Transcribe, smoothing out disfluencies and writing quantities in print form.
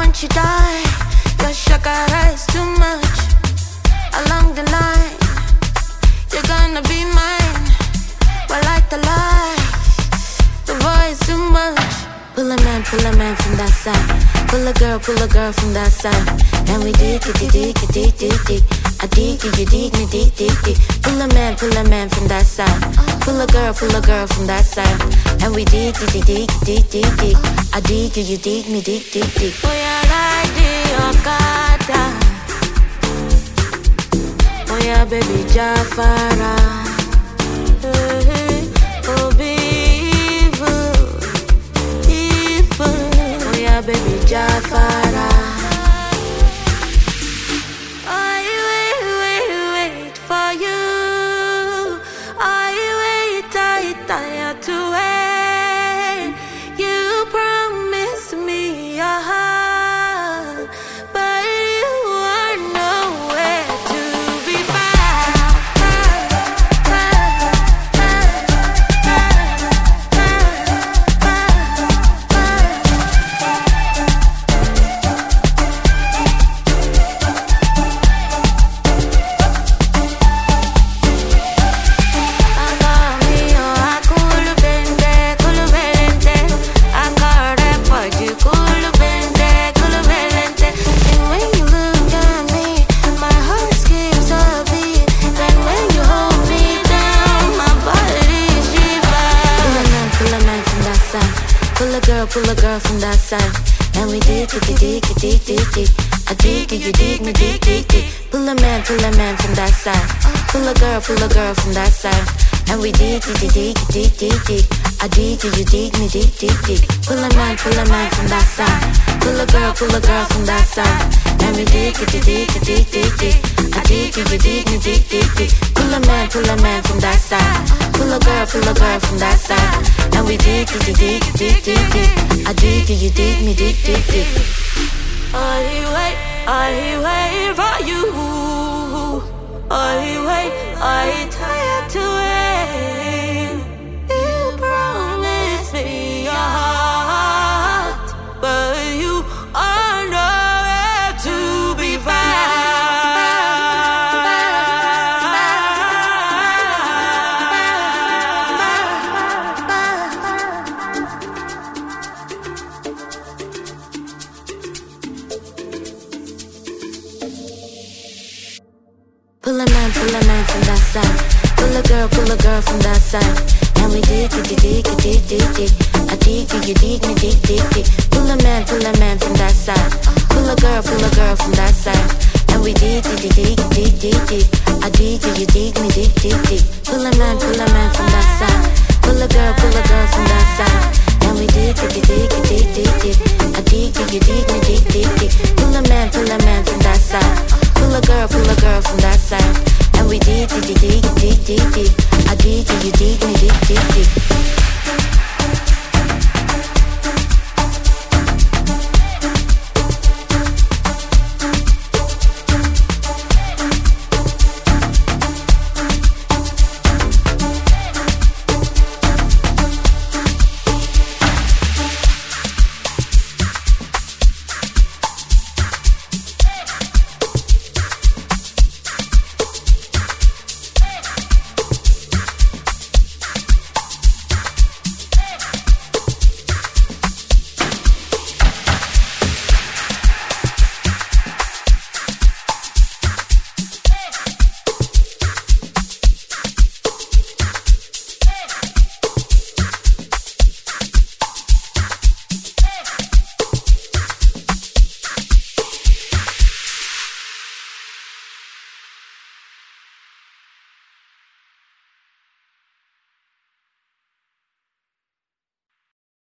don't you die. Your shakara is too much. Along the line, you're gonna be mine. Well, like the light, the boy is too much. Pull a man from that side. Pull a girl from that side. And we dig it, dig it, dig it, dig. I dig it, you dig me, dig, dig, dig. Pull a man from that side. Pull a girl from that side. And we dig it, dig it, dig, dig, dig. I dig it, you dig me, dig, dig, dig. Oh yeah, ride the Okada. Oh yeah, baby Jafara. Oh evil, evil. Oh yeah, baby Jafara. I wait for you. I tired to wait. You promised me your heart, but you are nowhere to be found. Pull a girl from that side. And we dig it, dig it, dig, dig, dig. I dig it, you dig me, dig, dig, dig. Pull a man from that side. Pull a girl from that side. And we dig it, dig it, dig, dig, dig. I dig it, you dig me, dig, dig, dig. Pull a man from that side. Pull a girl from that side. And we dig it, dig it, dig, dig, dig. I dig it, you dig me, dig, dig, dig. Pull a man from that side. Pull a girl from that side. And we dig it, dig it, dig, dig, dig. I dig it, you dig me, dig, dig, dig. I wait for you. I tired to wait. You promised me your heart, but you are nowhere to be found. Pull a man from that side. Pull a girl from that side. And we dig it, dig it, dig, dig, dig. I dig it, you dig me, dig, dig, dig. Pull a man from that side. Pull a girl from that side. And we dig it, dig it, dig, dig, dig. I dig it, you dig me, dig, dig, dig. Pull a man from that side. Pull a girl from that side. And we dig it, dig it, dig, dig, dig. I dig it, you dig me, dig, dig, dig. Pull a man from that side. Pull a girl from that side. And we dig it, dig it, dig, dig, dig. I dig it, you dig me, dig, dig, dig.